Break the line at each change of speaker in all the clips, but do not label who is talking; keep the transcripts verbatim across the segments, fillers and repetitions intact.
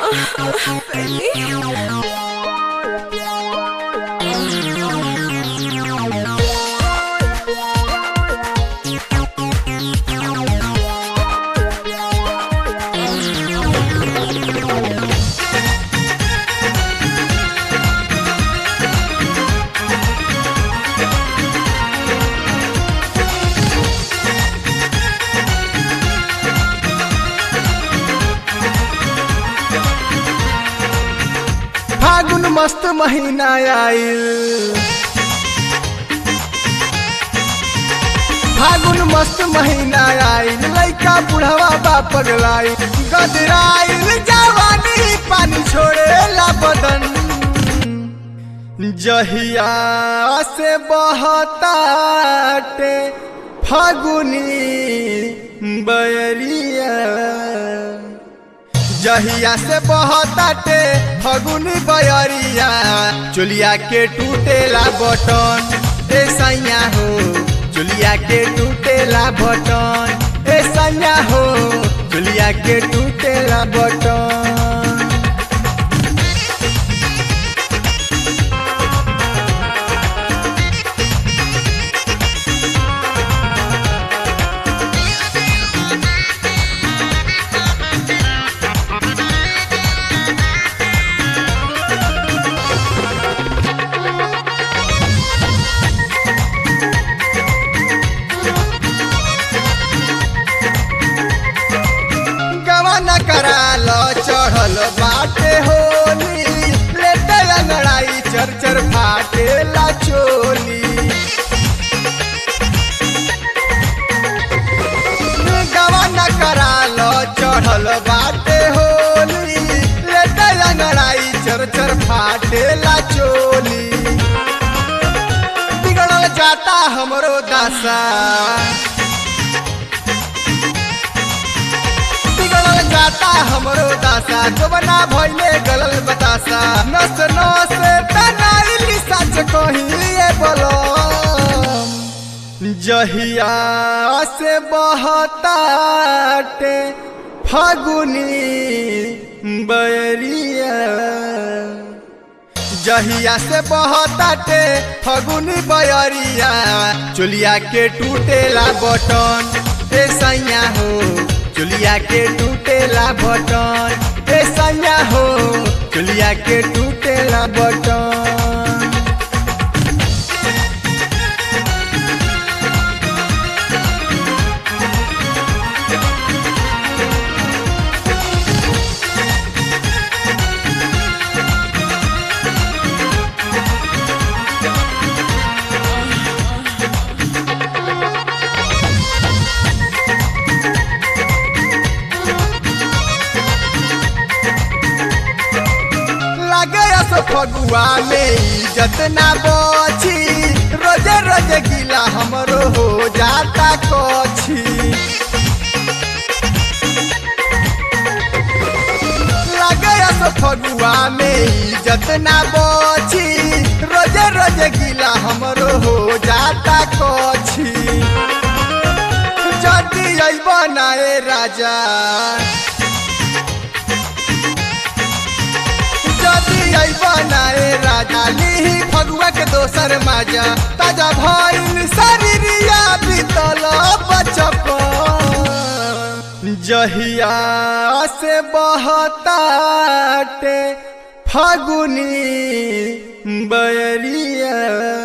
फागुन मस्त महीना आइल, फागुन मस्त महीना आइल, लइका बुढ़वा बा पगलाइल, गदराइल जवानी पानी छोड़ेला बदन, जहिया से बहताटे फागुनी बयरिया, जहिया से बहताटे फगुनी बयरिया, चुलिया के टूटेला बटन ए सैया हो, चुलिया के टूटेला बटन ए सैया हो, चुलिया के टूटेला बटन। कराल चढ़ल बाटे होली, लेटे लंगड़ाई चर चर फाटे ला चोली, गवाना कराल चढ़ल बाटे होली, लेटे लंगड़ाई चर चर फाटे ला चोली, बिगड़ल जाता हमरो दासा, जाता हमरो दासा, जोबना भइले गलल बतासा, नस नस तनाइली सच कहिए बलम, जहिया से बहताटे फागुनी बयरिया, जहिया से बहताटे फागुनी बयरिया, चुलिया के टूटेला बटन ए सैया हो, चुलिया के टूटेला बटन ए सैया हो, चुलिया के टूटेला बटन। फगुआ में इज्जत ना बची, रोजे रोजे गिला हमरो हो जाता कछी, लगे तो फगुआ में इज्जत ना बची, रोजे रोजे गिला हमरो हो जाता कछी, जदी अइबा नाए राजा, बनाए राजा ली फगुआ के दोसर माजा, ताजा भइल शरीरिया बीतल बचपन, जहिया से बहताटे फागुनी बयरिया,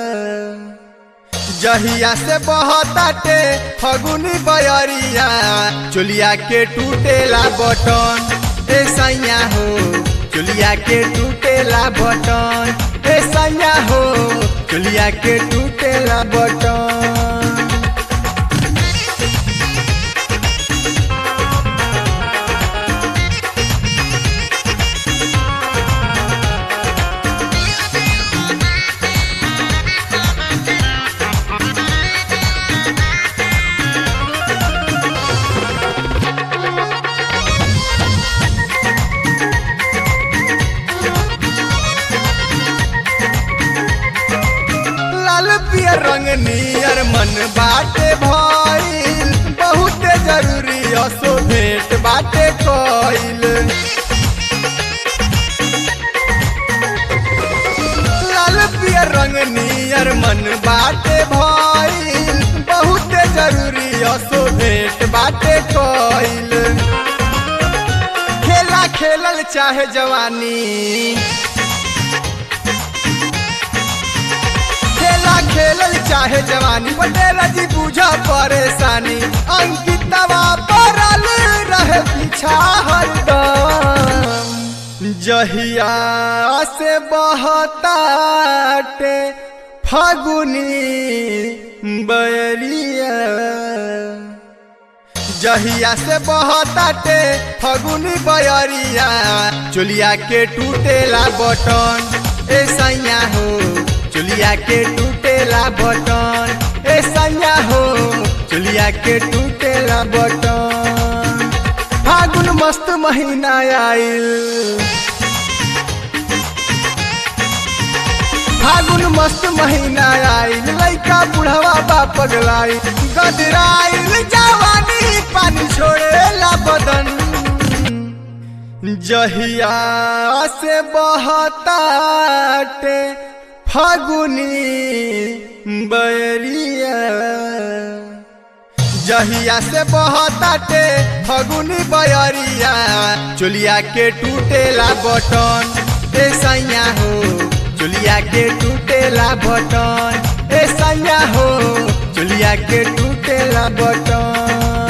जहिया से बहताटे फागुनी बयरिया, चुलिया के टूटेला बटन ए सैया हो, चुलिया के टूटेला बटन ए सैया हो, चुलिया के टूटेला बटन। रंग नियर मन कइल। खेला खेलल चाहे जवानी, खेला खेलल चाहे जवानी, पटेल जी बुझा परेशानी। अंकितवा पड़ल रहे पीछा हरदम, जहिया से बहताटे फागुनी बयरिया, जहिया से बहताटे फागुनी बयरिया, चोलिया के टूटेला बटन ए सैया हो, चोलिया के टूटेला बटन ए सैया हो, चोलिया के टूटेला बटन। फागुन मस्त महीना आइल, फागुन मस्त महीना आइल, लइका बुढ़वा बा पगलाई, गदराइल जवानी पानी छोड़ेला बदन, जहिया से बहताटे फागुनी बयरिया, जहिया से बहताटे फागुनी बयरिया, चोलिया के टूटेला बटन ए सैया हो, चोलिया के टूटेला बटन ए सैया हो, चोलिया के टूटेला बटन।